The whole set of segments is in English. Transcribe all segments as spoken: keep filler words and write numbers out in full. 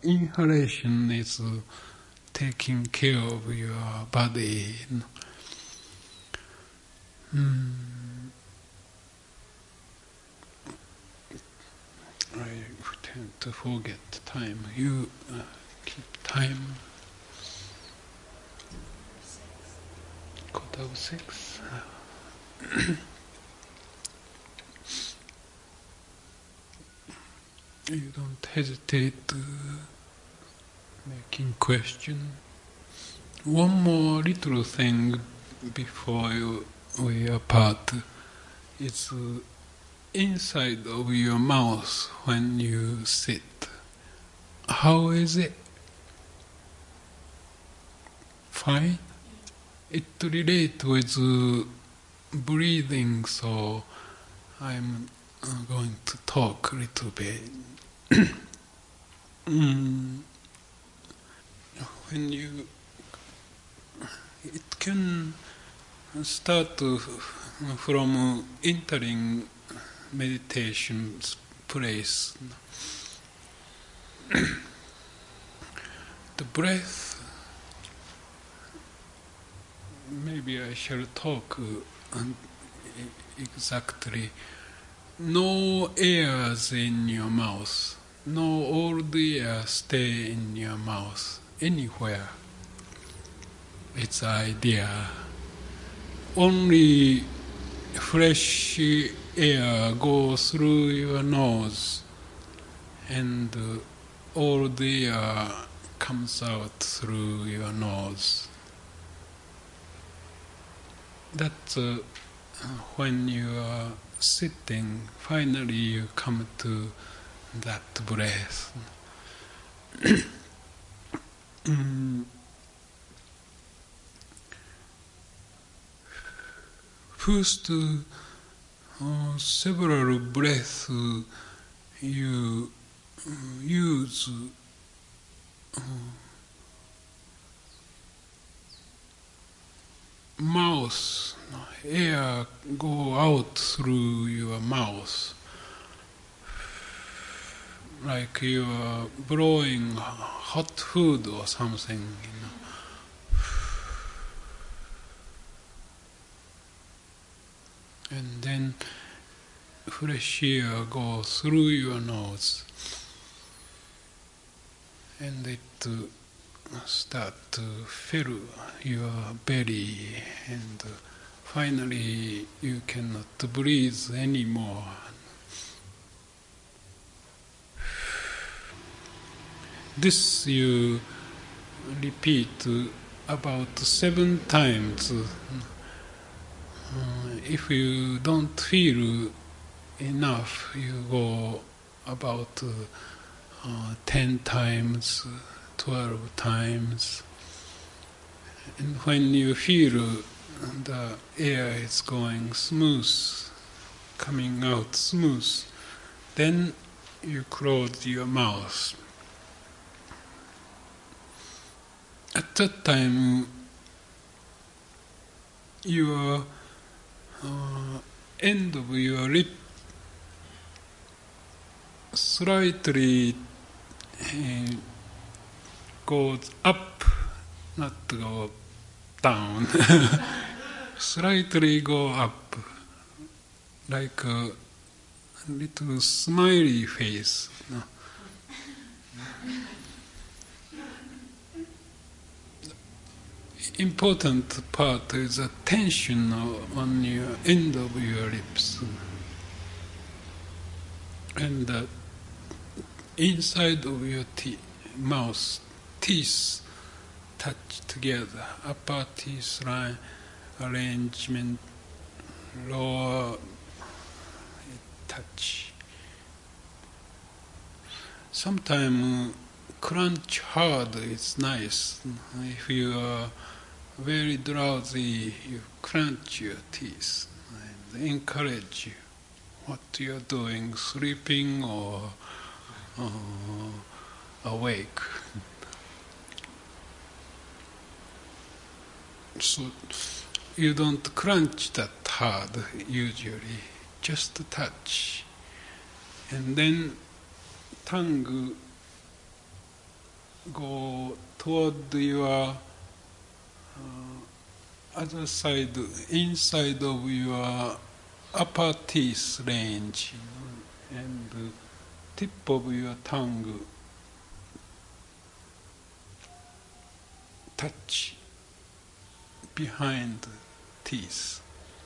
inhalation is taking care of your body. Mm. I tend to forget time. You uh, keep time. Quarter of six. You don't hesitate to making question. One more little thing before you, we are part is uh, inside of your mouth when you sit. How is it? Fine? It relates with uh, breathing, so I'm uh, going to talk a little bit. mm. When you, it can start to, from entering meditation place. The breath, maybe I shall talk uh, exactly. No airs in your mouth. No, all the air stay in your mouth. Anywhere. It's idea. Only fresh air goes through your nose, and uh, all the air comes out through your nose. That's uh, when you are sitting, finally you come to that breath. mm. First, uh, several breaths uh, you uh, use uh, mouth, air go out through your mouth, like you are blowing hot food or something, you know. And then fresh air goes through your nose, and it uh, start to fill your belly, and uh, finally you cannot breathe anymore. This you repeat uh, about seven times. Uh, if you don't feel enough, you go about uh, uh, ten times, twelve times. And when you feel the air is going smooth, coming out smooth, then you close your mouth. At that time, your uh, end of your lip slightly uh, goes up, not go down. Slightly go up, like a little smiley face. No? Important part is the tension on your end of your lips, and the inside of your te- mouth, teeth touch together, upper teeth line arrangement, lower touch. Sometimes crunch hard is nice. If you are very drowsy, you crunch your teeth and encourage you. What you are doing, sleeping or uh, awake. So you don't crunch that hard usually, just touch. And then tongue go toward your uh, other side, inside of your upper teeth range, and the tip of your tongue touch behind the teeth.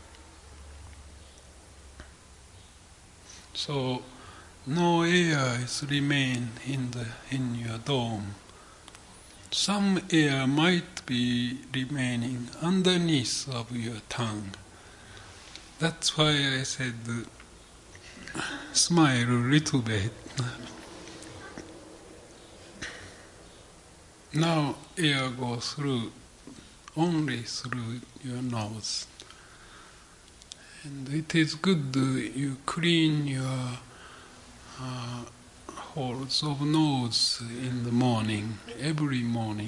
So no air is remain in the in your dome. Some air might be remaining underneath of your tongue. That's why I said uh, smile a little bit. Now air goes through only through your nose. And it is good uh, you clean your uh, holes of nose in the morning, every morning,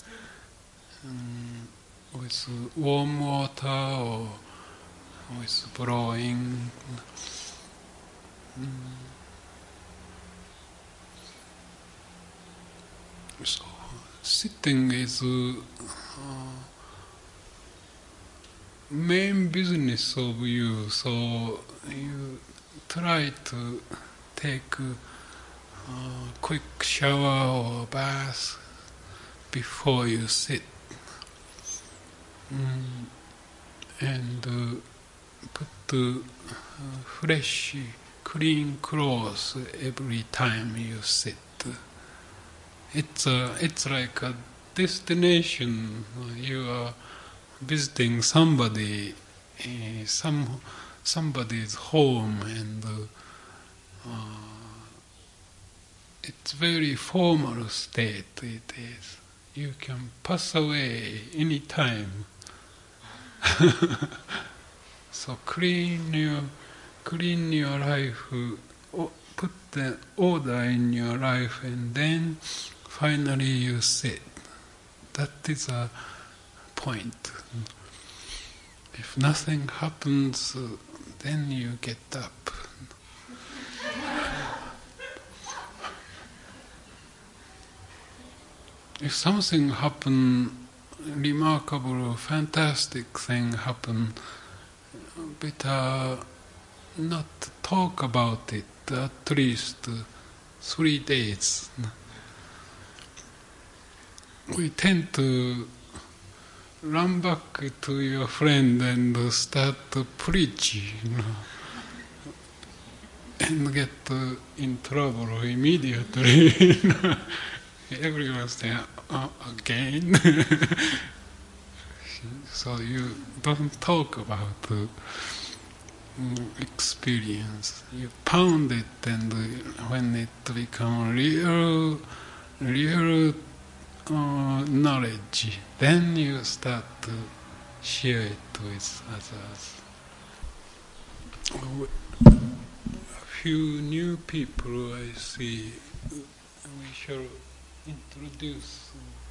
um, with warm water or with blowing. Um, so sitting is uh, uh, main business of you, so you try to take a uh, quick shower or bath before you sit, mm, and uh, put the uh, fresh, clean clothes every time you sit. It's a, it's like a destination. You are visiting somebody, uh, some somebody's home, and uh, uh, it's very formal state. It is. You can pass away any time. So clean your clean your life, put the order in your life, and then finally you sit. That is a point. If nothing happens, uh, then you get up. If something happen, remarkable, fantastic thing happen, better not talk about it at least uh, three days. We tend to run back to your friend and start to preach, you know, and get uh, in trouble immediately. You know. Everyone's saying, oh, again? So you don't talk about the uh, experience. You pound it, and uh, when it becomes real, real uh, knowledge, then you start to share it with others. A few new people I see. We shall introduce